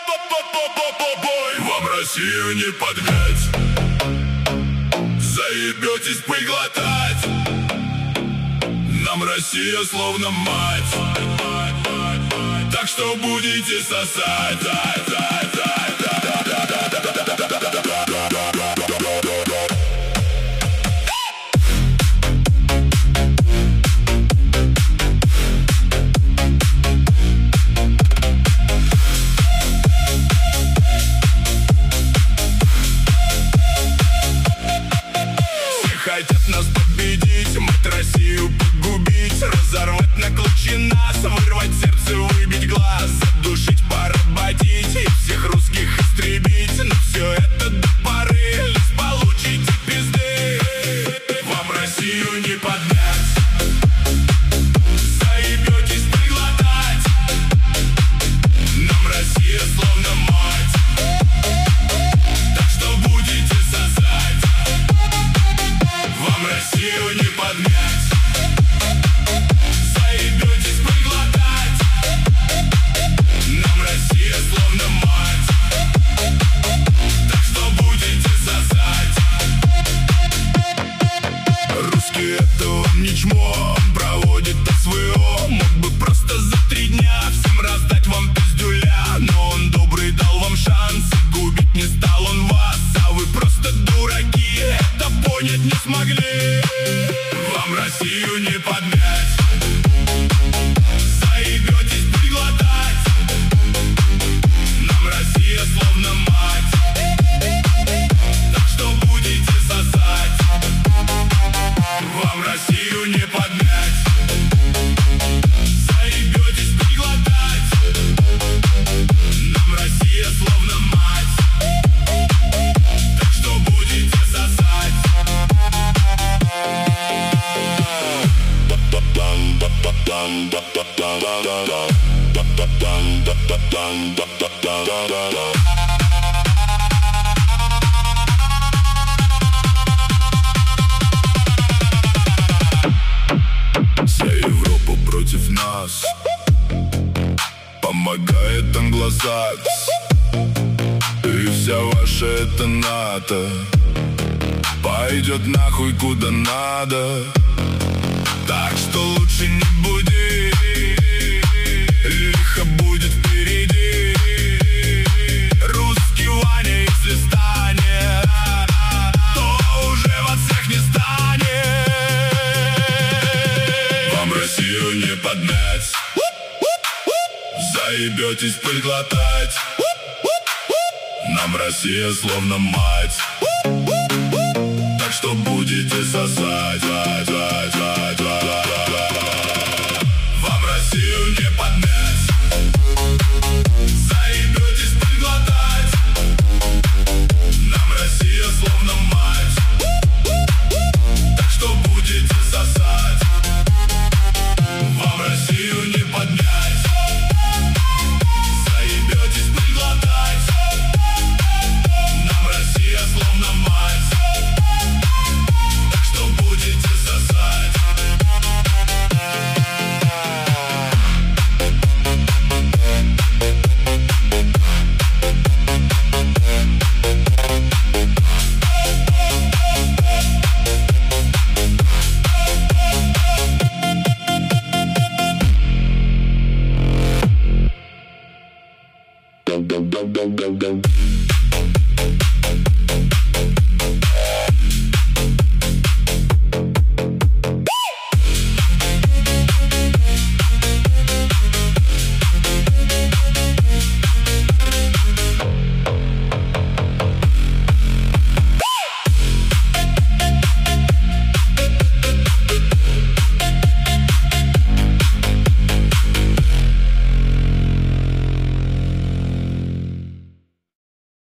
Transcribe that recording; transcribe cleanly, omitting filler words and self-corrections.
Вам Россию не поднять, заебетесь поглотать. Нам Россия словно мать, так что будете сосать. Хотят нас победить, мать Россию погубить, разорвать на клочья нас, вырвать сердце, выбить глаз, задушить, поработить и всех русских истребить. Но все это до поры, лишь получите пизды. Вам Россию не поднять, заебетесь приглотать. Нам Россия словно мать, так что будете сосать. Вам Россию не поднять, заебетесь приглотать. Нам Россия словно мать, так что будете сосать. Русский это вам не чмо, он проводит СВО. Мог бы просто за 3 дня всем раздать вам пиздюля, но он добрый, дал вам шанс, и губить не стал он вас. А вы просто дураки, это понять не смогли. Вам Россию не поднять, заебетесь приглотать. Нам Россия словно мать, так что будете сосать. Вам Россию не поднять, заебетесь приглотать. Нам Россия словно мать, так что будете сосать. Вся Европа против нас, помогает англосакс, и вся ваша это НАТО пойдет нахуй куда надо. Так что лучше не буди, лихо будет впереди. Русский Ваня, если станет, то уже вас всех не станет. Вам Россию не поднять, заебетесь приглотать. Нам Россия словно мать, так что будете сосать. Вам Россию не поднять, заебетесь приглотать. Нам Россия словно мать, так что будете сосать. Вам Россию не поднять, заебетесь приглотать. Нам Россия словно мать, так что будете сосать. Go.